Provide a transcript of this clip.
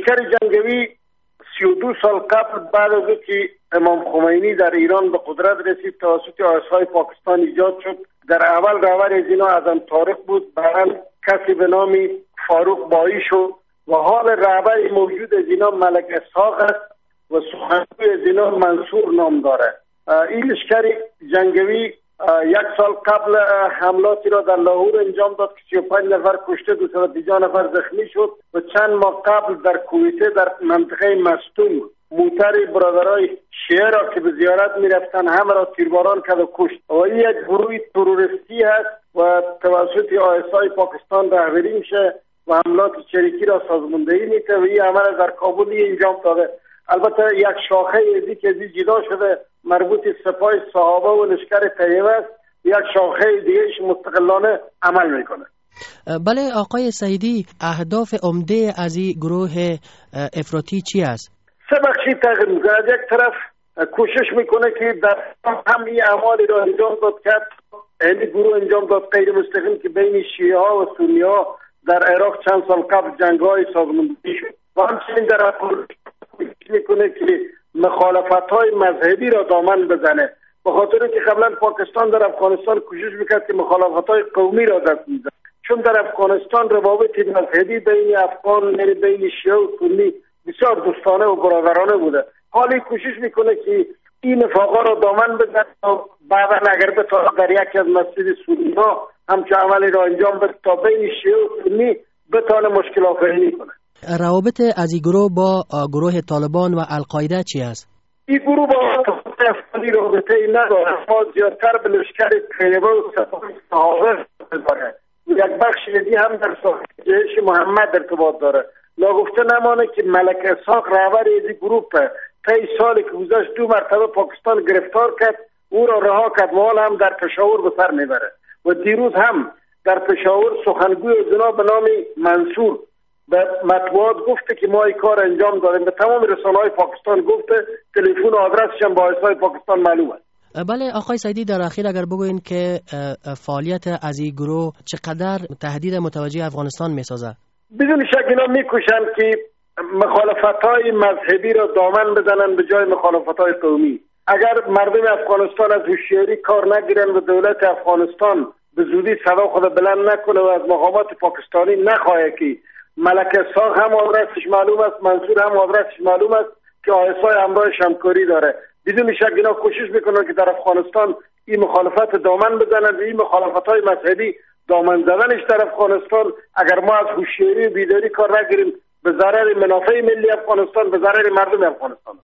لشکر جنگی 32 سال قبل بعد از اینکه امام خمینی در ایران به قدرت رسید توسط آیس‌های پاکستان ایجاد شد. در اول رهبر از اینا اعظم طارق بود، بعد کسی به نام فاروق بایی شد و حال رهبر موجود از اینا ملک اسحاق است و سخنگوی از اینا منصور نام داره. این لشکر جنگی 1 سال قبل حملاتی را در لاهور انجام داد که 35 نفر کشته، 250 نفر زخمی شد و چند ماه قبل در کویته در منطقه مستون موتر برادرای شیعه را که به زیارت می رفتن همه را تیرباران کرد و کشت. و این یک گروه تروریستی هست و توسط آیس‌های پاکستان رهبری میشه و حملات چریکی را سازماندهی میکنه و این عمل در کابل انجام داده. البته یک شاخه ازی که جدا شده مربوط سپاه صحابه و لشکر طیبه است، یک شاخه دیگهش مستقلانه عمل میکنه. بله آقای سعیدی، اهداف عمده از این گروه افراطی چی است؟ سه بخشی تغییر میکنه. از یک طرف کوشش میکنه که در هم این اعمالی را انجام داد کرد، این گروه انجام داد غیر مستقیم که بین شیعه ها و سنی ها در عراق چند سال قبل جنگ های سازماندهی شد و همچنین در میکنه که مخالفت های مذهبی را دامن بزنه، به خاطر که قبلا پاکستان در افغانستان کوشش میکرد که مخالفت های قومی را دست میزنه، چون در افغانستان روابط مذهبی بین افغان بین شیعه و سنی بسیار دوستانه و برادرانه بوده. حالی کوشش میکنه که این نفاقا را دامن بزنه و بعدا اگر بتونه در یکی از مسجد سنی ها همچه عملی را انجام بده تا بین شیعه و سنی بتونه مشکل آفرینی کنه. روابط از این گروه با گروه طالبان و القاعده چی است؟ این گروه با افغانی رابطه ای نداره، اما زیادتر به لشکر طیبه و سپاه صحابه داره. یک بخش دیگه هم در ساحه جیش محمد ارتباط داره. ناگفته نمانه که ملک اسحاق رهبر این گروه طی سالی که گذشت 2 مرتبه پاکستان گرفتار کرد، او را رها کرد و حال هم در پشاور به سر میبره و دیروز هم در پشاور سخنگوی جناب به نام منصور به مطبوعات گفته که ما این کار انجام دادیم، به تمام رسانه‌های پاکستان گفته، تلفن و آدرسش هم با آیس‌های پاکستان معلومه. بله آقای سعیدی، در اخیر اگر بگوین که فعالیت از این گروه چقدر تهدید متوجه افغانستان میسازه؟ بدون شک اینا میکوشن که مخالفت‌های مذهبی را دامن بزنن به جای مخالفت‌های قومی. اگر مردم افغانستان از هوشیاری کار نگیرن و دولت افغانستان به زودی صدا خود بلند نکنه و از مقامات پاکستانی نخواهه که ملک اسحاق هم آدرسش معلوم است، منصور هم آدرسش معلوم است که آیس‌های همراهش همکاری داره، بدون شک اینا کوشش میکنن که در افغانستان این مخالفت دامن بزنن و این مخالفت‌های مذهبی دامن زدنش در افغانستان اگر ما از هوشیاری و بیداری کار نگیریم به ضرر منافع ملی افغانستان، به ضرر مردم افغانستان.